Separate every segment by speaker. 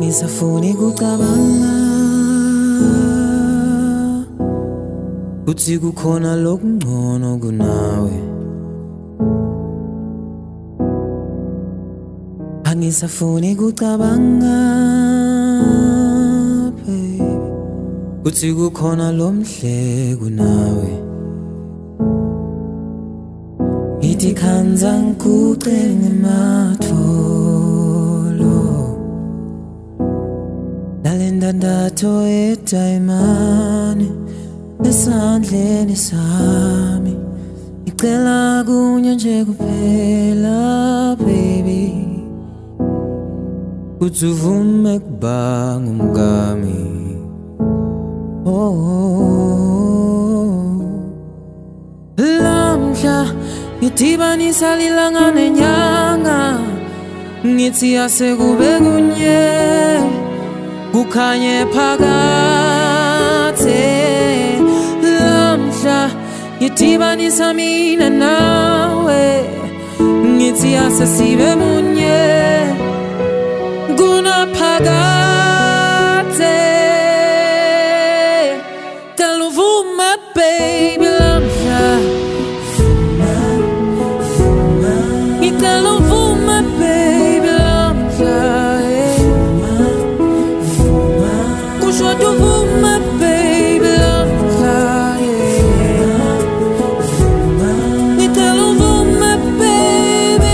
Speaker 1: Angisafuni kucabanga kutsi kukhona lokungcono kunawe. Angisafuni kucabanga baby kutsi kukhona lomhle kunawe. Ngithi khandza ngiguce ngematfolo nalendandatho edayimane esandleni sami. Ngicela kunye nje kuphela baby kutsi uvume kuba ngumngami. Lamhla ngidhibanisa lilanga nenyanga, ngithi asekube kunye kukhanye phakathe. Lamhla ngidhibanisa mina nawe, ngithi asesibe munye kunaphakathe. Tell uvuma baby lamhla, ngicela uvuma baby lamhla, kusho uvuma baby lamhla, ngicela uvuma baby.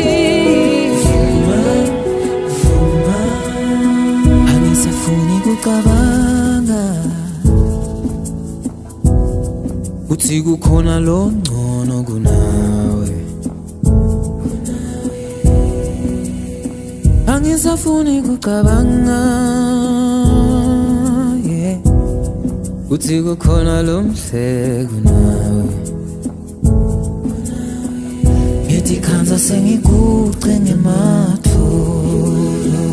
Speaker 1: Angisafuni kucabanga kutsi kukhona longcono kunawe. Angisafuni kucabanga kutsi kukhona lomhle kunawe. Ngithi khandza sengiguce ngematfolo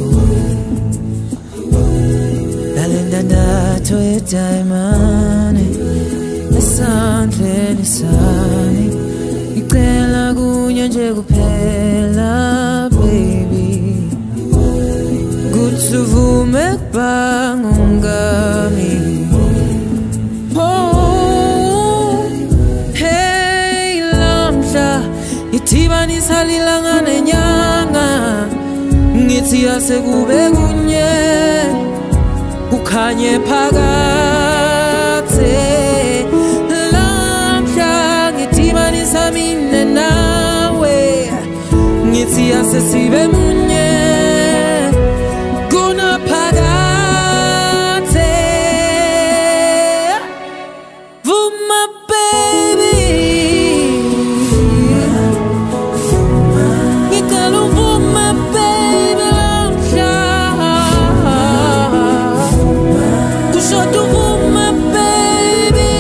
Speaker 1: nalendandatho edayimane esandleni sami. Ngicela kunye nje kuphela baby kutsi uvume kuba ngumngami. Hey lamhla ngidhibanisa lilanga nenyanga, ngithi asekube kunye kukhanye phakathe. Lamhla ngidhibanisa mina nawe, ngithi asesibe munye kunaphakathe. Vuma baby, ngicela uvuma baby lamhla, kusho uvuma baby,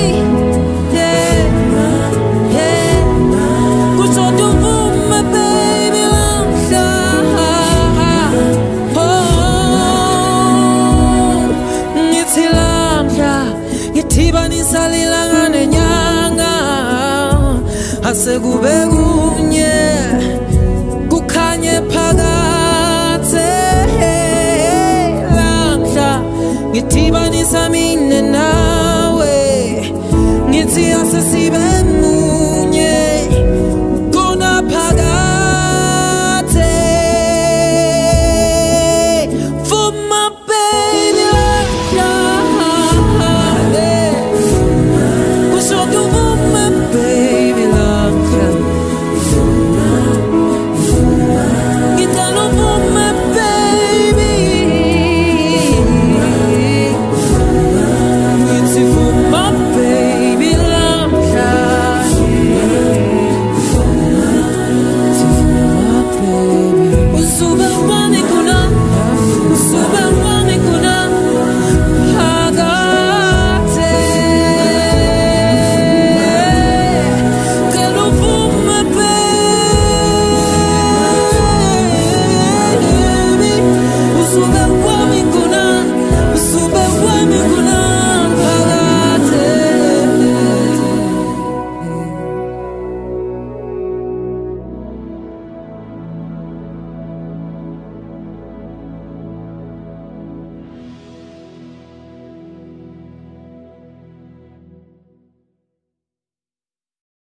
Speaker 1: kusho uvuma baby lamhla. Ngithi lamhla ngidhibanisa lilanga nenyanga, asekube kunye kukhanye phakathe. Lamhla ngidhibanisa mina nawe, ngithi asesibe